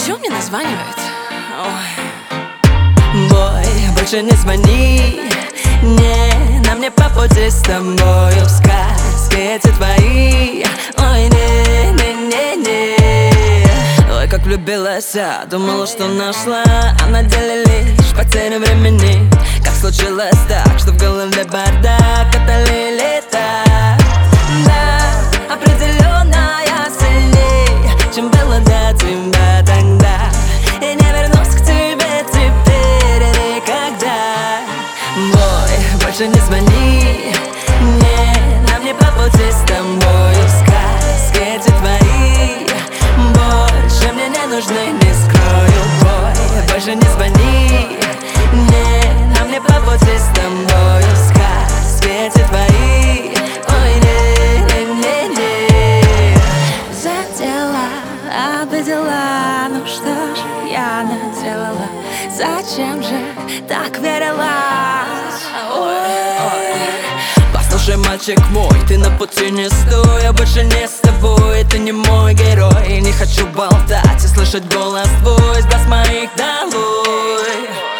Чё мне названивают? Бой, больше не звони. Не, нам не по пути с тобою. Сказки эти твои. Ой, не. Ой, как влюбилась я, думала, что нашла, а на деле лишь потеря времени. Как случилось так, что в голове бардак, это ли лето? Да, определенно я сильней, чем было до тебя тогда. И не вернусь к тебе теперь никогда. Бой, больше не звони. Не, нам не по пути с тобою. Сказки эти твои больше мне не нужны, не скрою. Бой, больше не звони. Не, нам не по пути с тобою. Сказки эти твои. Ой, не. Задела, обидела, ну что ж я наделала? Зачем же так верила? Послушай, мальчик мой, ты на пути не стой. Я больше не с тобой, ты не мой герой. Не хочу болтать и слышать голос твой. С глаз моих долой.